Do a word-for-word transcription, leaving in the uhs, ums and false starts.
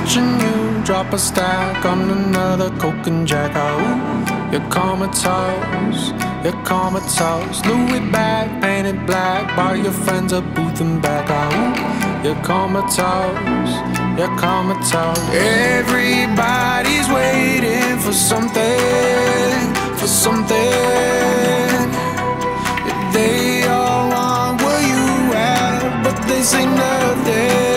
watching you drop a stack on another coke and jack. Oh, you're comatose, you're comatose. Louis bag painted black by your friends at Booth and back. Oh, you're comatose, you're comatose. Everybody's waiting for something, for something. They all want what you have, but they say nothing.